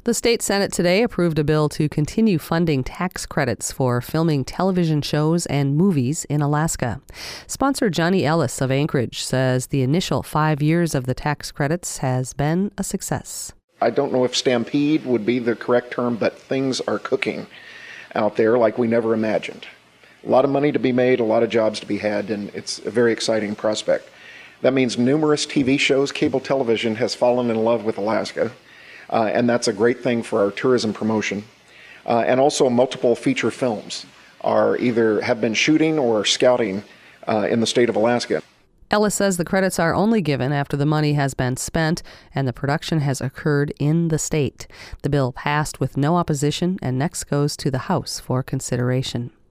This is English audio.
The state Senate today approved a bill to continue funding tax credits for filming television shows and movies in Alaska. Sponsor Johnny Ellis of Anchorage says the initial 5 years of the tax credits has been a success. I don't know if stampede would be the correct term, but things are cooking out there like we never imagined. A lot of money to be made, a lot of jobs to be had, and it's a very exciting prospect. That means numerous TV shows, cable television has fallen in love with Alaska. And that's a great thing for our tourism promotion. And also multiple feature films are either have been shooting or scouting in the state of Alaska. Ellis says the credits are only given after the money has been spent and the production has occurred in the state. The bill passed with no opposition and next goes to the House for consideration.